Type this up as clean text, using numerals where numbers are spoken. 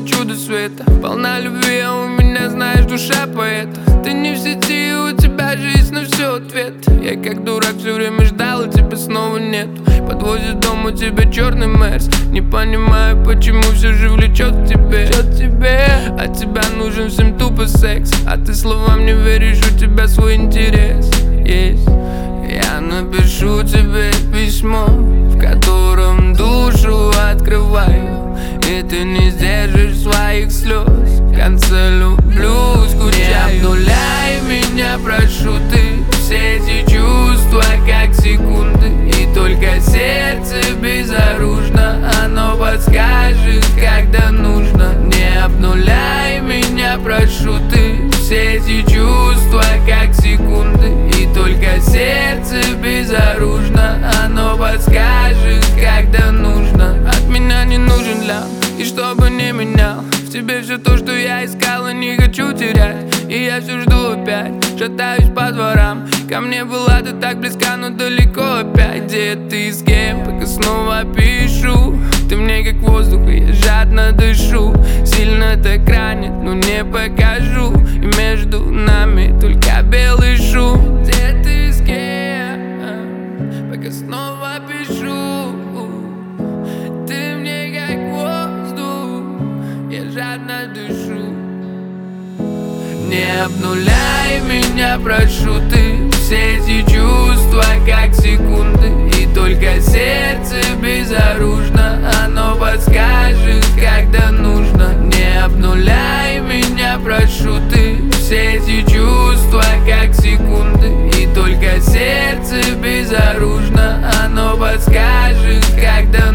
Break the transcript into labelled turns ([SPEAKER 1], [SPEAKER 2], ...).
[SPEAKER 1] чудо света. Полна любви, а у меня, знаешь, душа поэта. Ты не в сети, у тебя жизнь на все ответ. Я как дурак все время ждал, и тебя снова нет. Подвозит дом, у тебя черный Мерс. Не понимаю, почему все же влечет к тебе. От тебя нужен всем тупо секс, а ты словам не веришь, у тебя свой интерес есть. Я напишу тебе письмо, в котором душу открываю, и ты не сдержишь своих слез. В конце люблю, скучаю. Не обнуляй меня, прошу ты. Все эти чувства как секунды, и только сердце безоружно. Оно подскажет, когда нужно. Не обнуляй меня, прошу ты. Все эти чувства как секунды, и только сердце безоружно. Оно подскажет, когда нужно. От меня не нужен ляп, и чтобы не менял в тебе все то, что я искал, и не хочу терять. И я все жду опять, шатаюсь по дворам. Ко мне была ты так близка, но далеко опять. Где ты, с кем, пока снова пишу. Ты мне как воздух, и я жадно дышу. Сильно так ранит, но не покажу. И между нами только белый шум. Где ты, с кем, пока снова пишу. Ты мне как воздух, я жадно дышу. Не обнуляй меня, прошу ты. Все эти чувства как секунды, и только сердце безоружно. Оно подскажет, когда нужно. Не обнуляй меня, прошу ты. Все эти чувства как секунды, и только сердце безоружно. Оно подскажет, когда